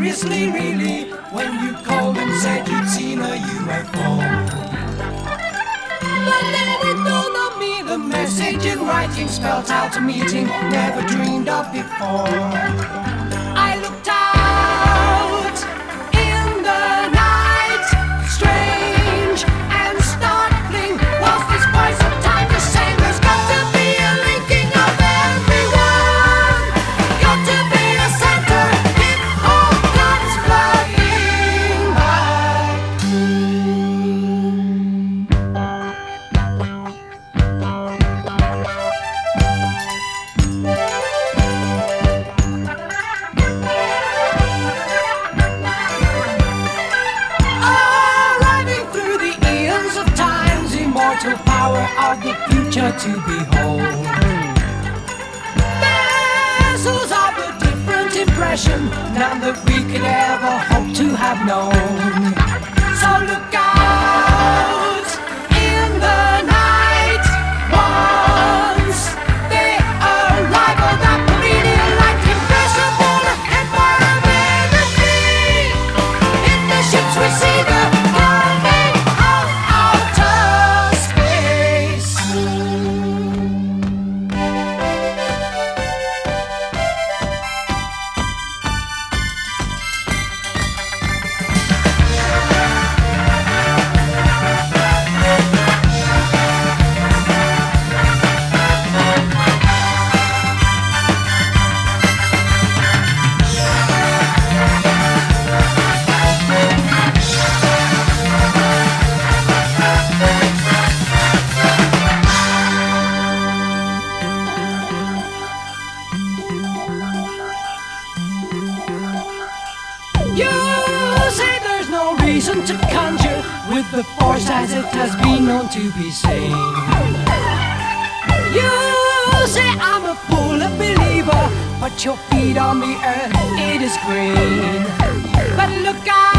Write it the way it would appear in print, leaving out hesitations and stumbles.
seriously, really, when you called and said you'd seen a UFO. But then it dawned on me, the message in writing spelled out a meeting never dreamed of before. I looked out in the night, strange and startling was this voice of time to say there's got to be a linking of everyone, got to be a center, it all comes flooding back. Arriving through the eons of time's immortal power of the future to behold. Vessels of a different impression, none that we could ever hope to have known. So look out in the night once they arrive on that meridian light, impressible empire of energy. In the ships we see the coming of outer space. You say there's no reason to conjure with the force as it has been known to be seen. You say I'm a fool, a believer, but your feet on the earth, it is green. But look out